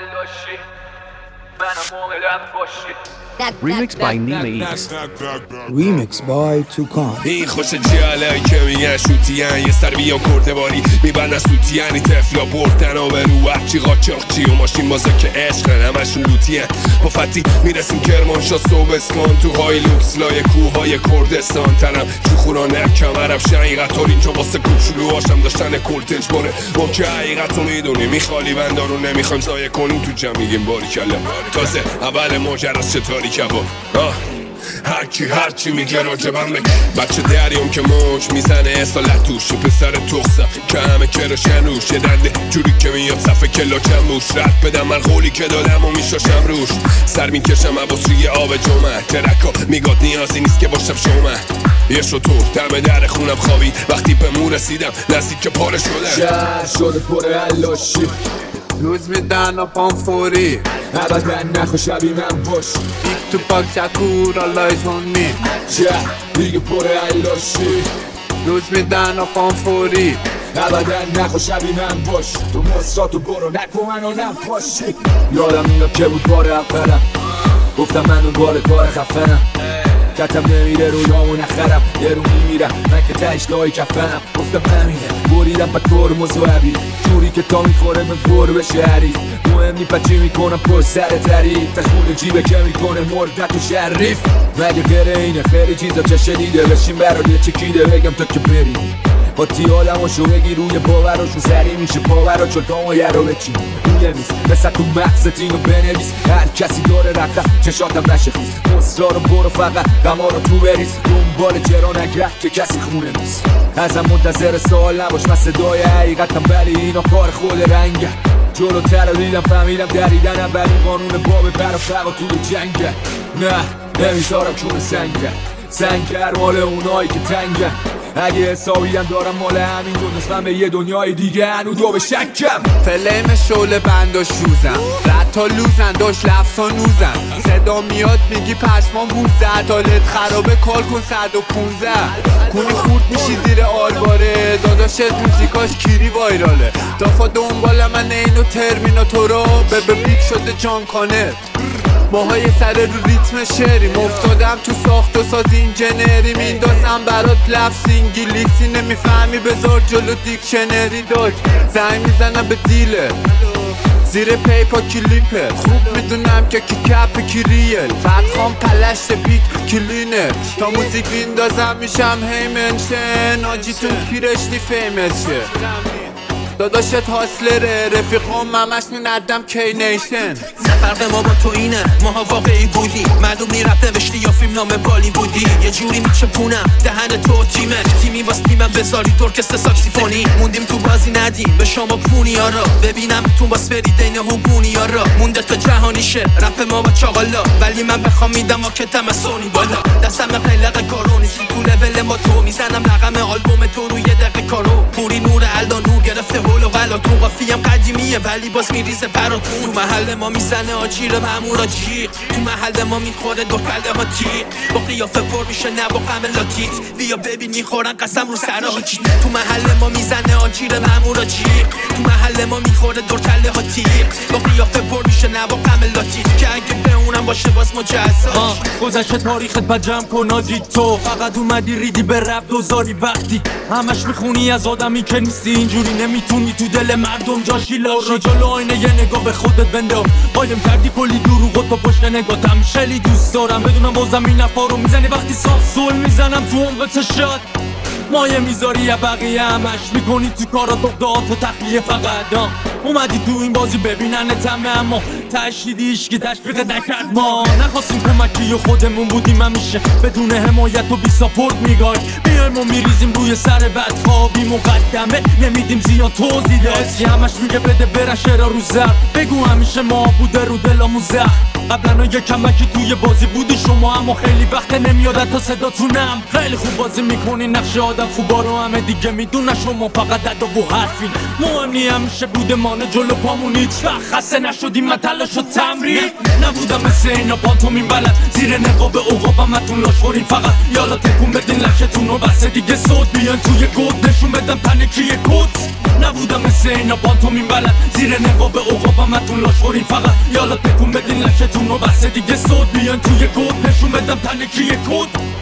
Remixed by Nima East. Remix by Toucan. این خوش جیالایی که میگن شوتیان یه سر بیان کرده باری میبندن سوتیانی تفلا بردن و به رو هرچی قاچاقچی و ماشین بازا که عشقن همشون لوتیان با فتی میرسیم کرمانشاه صبح اسکان تو های لوکس لای کوهای کردستان تنم جو خورانه کمرم شقیقتار اینجا واسه کوچولو هاشم داشتن کلتج باره ما که حقیقت رو میدونیم میخالی بنده رو نمیخوایم زایه کنیم تو جمع میگیم باری کله تازه اول ماجراست چطوری کباب هرچی میگه راجبم بگه بچه دریم که موج میزنه اصالت توش پسر تخصه که همه کراشن روش یه دنده جوری که میاد صفحه کلاچم روش رد بدم من قولی که دادم و میشاشم روش سر میکشم عباس روی آب جمعه ترکا میگاد نیازی نیست که باشم شومه یه شطور دم در خونم خوابی وقتی به مو رسیدم نزدیک که پاره شدم شهر شده پر علاشی روز میدن و پام فوری ابدا نخوا شبیه من باش دیک تو پاک شکور آلایز هونی شهر دیگه پر علاشی روز میدن و پام فوری ابدا نخوا شبیه من باش تو مصراتو برو نکن منو نپاشی یادم میاد که بود بار اولم گفتم من اون بار کار خفنم کتم نمیره رویامو نخرم یه رو میمیرم من که تهش لای کفنم گفتم همینه بریدم با ترمز و عبیر جوری که تا میخوره به پر بشه حریف مهم نی پچی میکنم پر سر تریف تشمون جیبه که میکنه مردت و شریف مگه غیر اینه خیلی چیزا چه شنیده بشین برای یه چکیده بگم تا که بری با تیالماشو بگی روی باوراشو سری میشه پاورا چلتامو یه رو بچین روی میز مثل تو مغزت اینو بنویس هر کسی داره رفتم چشاتم نشه خیز مصرا رو برو فقط دما رو تو بریز دنبال چرا نگرد که کسی خونه نیست ازم منتظر سوال نباش من صدای حقیقتم ولی اینا کار خود رنگه جلوتر رو دیدم فهمیدم دریدنم ولی قانون باب پر و فقا توی جنگه نه نمیذارم چون سنگر مال اونایی که تنگه اگه حسابیم دارم مال همین دونست من به یه دنیای دیگه هنو دو به شکم فلیم شعله بند و شوزم رد تا لوزن داشت لفظ ها نوزن صدا میاد میگی پشمان 12 تالت خرابه کال کن 115 کنی خورد میشی زیر آلباره داداشت موزیکاش کیری وایراله دافا دنبال من اینو ترمیناتورا به بیک شده جان کانر ماهای سر رو ریتم شعریم افتادم تو ساخت و ساز اینجنری میندازم برات لفظ انگلیسی نمیفهمی بذار جلو دیکشنری داشت زنگ میزنم به دیله زیر پیپا کلیپه خوب میدونم که کی کپ کی ریل بعد خوام پلشت بیت کلینه تا موزیک میندازم میشم هی منشن آجیتون پیرشتی فیمس شه داداشت هاسلره رفیقام همش میندم کی نیشن فرق ما با تو اینه ماها واقعی بودی معلومی رپ نوشتی یا فیلم نام بالی بودی یه جوری میچپونم دهن تو تیمی واس تیمم بذاری ترکست ساکسیفونی موندیم تو بازی ندیم به شما پونی ها را ببینم تو باس بری دین هوگونی ها را مونده تا جهانی شه رپ ما با چاقالا ولی من بخوام میدم آکتم سونی بالا دستم قلق کارو نیستی تو لول ما تو میزنم رقم آلبوم تو روی دقیقه کارو پوری نور الدا نور گرفته هولو غلا تو قافیم قدیمیه ولی باز میریزه پراتون تو محل ما میزنه آجیر مامورا جیغ تو محل ما میخوره دو کله ها تیغ با قیافه پر میشه نه با غم لاتیت بیا ببین میخورن قسم رو سر حاجی تو محل ما میزنه آجیر مامورا جیغ تو محل ما میخوره دو کله ها تیغ با قیافه پر میشه نه با غم لاتیت که اگه به اونم باشه باز مجزاش گذشته تاریخت با جمع کن آجی تو فقط اومدی ریدی به رپ دوزاری وقتی همش میخونی از آدمی که نیستی اینجوری نمیتونی تو دل مردم جاشی لاشی جلو آینه یه نگاه به خودت بنده قایم کردی کلی دروغ تو پشت نگاتم شلی دوست دارم بدونم بازم این نفا رو میزنی وقتی صاف سول میزنم تو عمق چشات مایه میذاری یا بقیه همش میکنی تو کارا دقدات و تخلیه فقط اومدی تو این بازی ببینن تمه اما تشهیدی ایشکی تشویق نکرد ما نخواستیم کمکی و خودمون بودیم همیشه بدون حمایت و بی ساپورت میگای بیایم و میریزیم روی سر بدخوابی مقدمه نمیدیم زیاد توضیح داشتی همش میگه بده برن شعرا رو زر بگو همیشه ما بوده رو دلامون زخم قبلا یه کمکی توی بازی بودی شما اما خیلی وقت نمیاد تا صداتونم خیلی خوب بازی میکنی نقش آدم خوبا رو همه دیگه میدونه شما فقط ادا و حرفین مهم نی همیشه بوده مانه جلو پامون هیچ وقت خسته نشدیم من تلاش و تمرین نبودم مثل اینا پانتومین بلد زیر نقاب عقابم اتون لاش خورین فقط یالا تکون بدین لشتون و بس دیگه صوت بیان توی گود نشون بدم پنکی کت نبودم مثل اینا پانتومین بلد زیر نقاب عقابم همتون لاش خورین فقط یالا تکون بدین لکتون و بحث دیگه صد بیان توی گود نشون بدم تنه کیه کد